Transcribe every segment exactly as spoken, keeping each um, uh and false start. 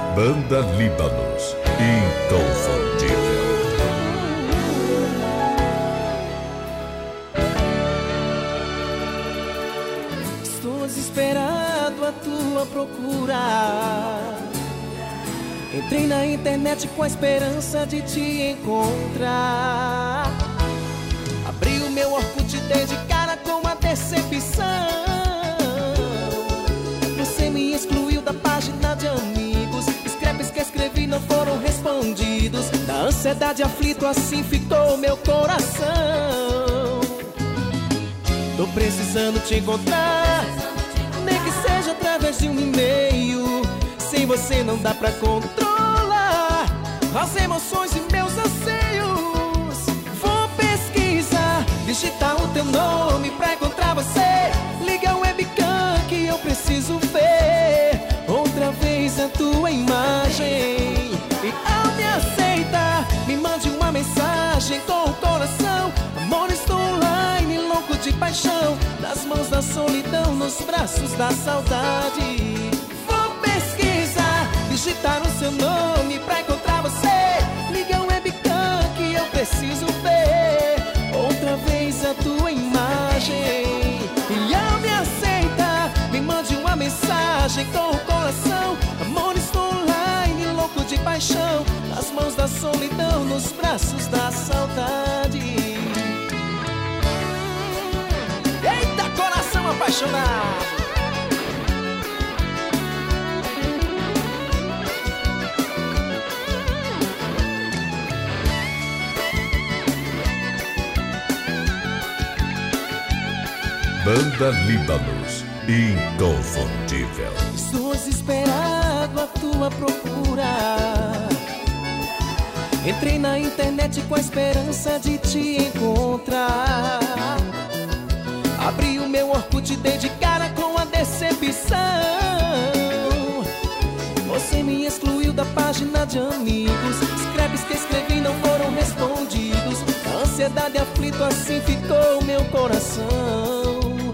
Banda Líbanos, inconfundível. Estou desesperado à tua procura. Entrei na internet com a esperança de te encontrar. Abri o meu Orkut e dei de cara com a decepção. Você me excluiu da página de amigos. Scraps que escrevi não foram respondidos. Da ansiedade aflito assim ficou meu coração. Tô precisando te encontrar, nem que seja através de um e-mail. Sem você não dá pra controlar as emoções e meus anseios. Vou pesquisar, digitar o teu nome pra encontrar você. Liga o webcam que eu preciso ver outra vez a tua imagem. E ao me aceitar, me mande uma mensagem com o coração. Amor, estou online, louco de paixão, nas mãos da solidão, nos braços da saudade. Vou pesquisar, digitar o seu nome pra encontrar você. Liga o webcam que eu preciso ver outra vez a tua imagem. E ao me aceitar, me mande uma mensagem com o coração. Amor, estou online, louco de paixão, nas mãos da solidão, nos braços da saudade. Eita, coração apaixonado! Banda Líbanos, inconfundível. Estou desesperado à tua procura. Entrei na internet com a esperança de te encontrar. Abri o meu Orkut e dei de cara com a decepção. Você me excluiu da página de amigos. Scraps que escrevi não foram respondidos. A ansiedade aflito assim ficou meu coração.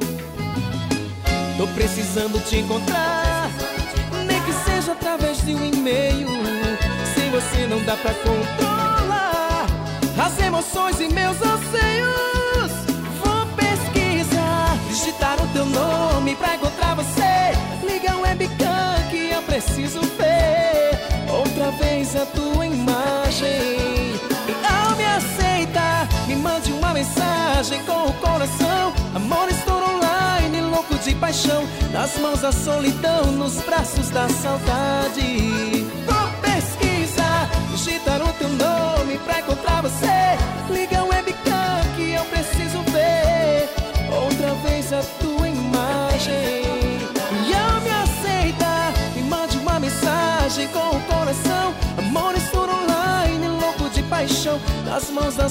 Tô precisando te encontrar, nem que seja através de um e-mail. Sem você não dá pra controlar as emoções e meus anseios. Vou pesquisar, digitar o teu nome pra encontrar você. Liga o webcam que eu preciso ver outra vez a tua imagem. E ao me aceitar, me mande uma mensagem com o coração. Amor, estou online, louco de paixão, nas mãos da solidão, nos braços da saudade. Vou pesquisar, digitar o teu nome pra encontrar você. Liga o webcam que eu preciso ver outra vez a tua imagem. E ao me aceitar, me mande uma mensagem com o coração. Amor, estou online, louco de paixão, nas mãos da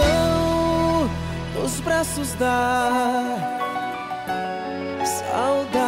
solidão, nos braços da saudade.